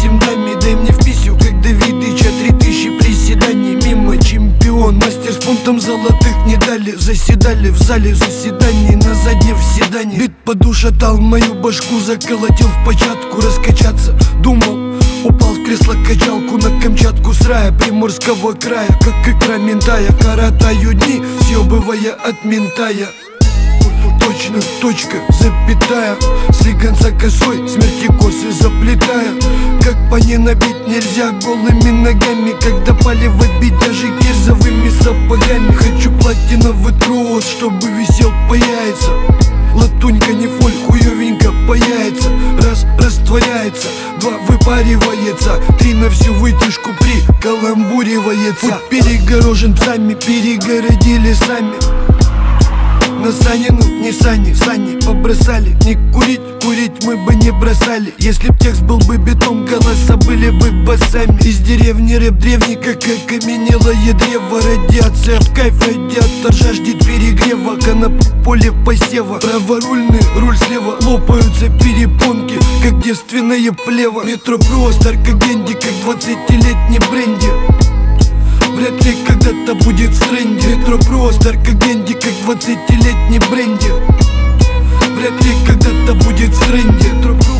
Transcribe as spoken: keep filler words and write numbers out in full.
восемь дами, дай мне в писю, как Давидыча. Три тысячи приседаний, мимо чемпион. Мастер с пунктом золотых не дали. Заседали в зале заседаний, на заднем в седане. Бит подушатал мою башку, заколотил в початку. Раскачаться думал, упал в кресло-качалку на Камчатку с рая Приморского края, как икра ментая. Коротаю дни, съебывая от ментая. Точно, точка, запятая. Слиганца косой, смерти косы заплетая. Как по ней набить нельзя голыми ногами, когда палево бить даже кирзовыми сапогами. Хочу платиновый трос, чтобы висел по яйца. Латунька не фоль, хуёвенько по яйца. Раз растворяется, два выпаривается, три на всю вытяжку прикаламбуривается. Путь перегорожен псами, перегородили сами. На Санину не сани, сани побросали. Не курить, курить мы бы не бросали. Если б текст был бы бетон, голоса были бы басами. Из деревни рэп древний, как окаменелое древо. Радиация в кайф, радиатор жаждет перегрева. На поле посева, праворульный, руль слева. Лопаются перепонки, как девственное плево. Метро просто аркагенди, как двадцатилетний бренди. Вряд ли когда-то будет в тренде. Метро просто аркагенди, как двадцатилетний бренди. Вряд ли когда-то будет в тренде.